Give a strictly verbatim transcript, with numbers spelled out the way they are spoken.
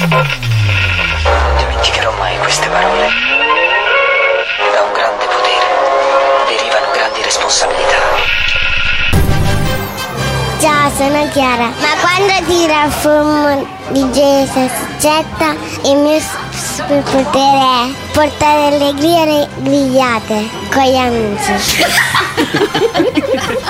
Non dimenticherò mai queste parole. Da un grande potere derivano grandi responsabilità. Ciao, sono Chiara. Ma quando tira il fumo di Gesù si getta, il mio superpotere è portare allegria alle grigliate con gli amici.